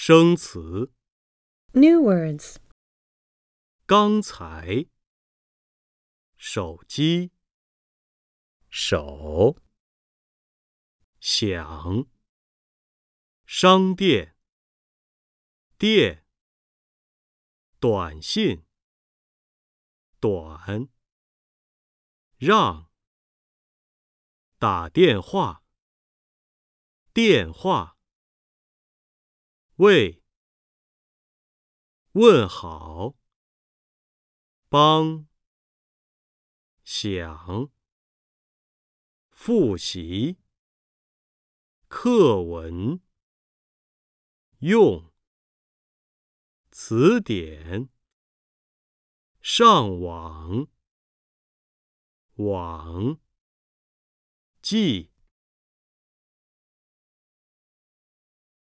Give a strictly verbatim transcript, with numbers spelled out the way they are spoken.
生词 New words. 刚才手机手想商店店短信短让打电话电话为问好帮想复习课文用词典上网网记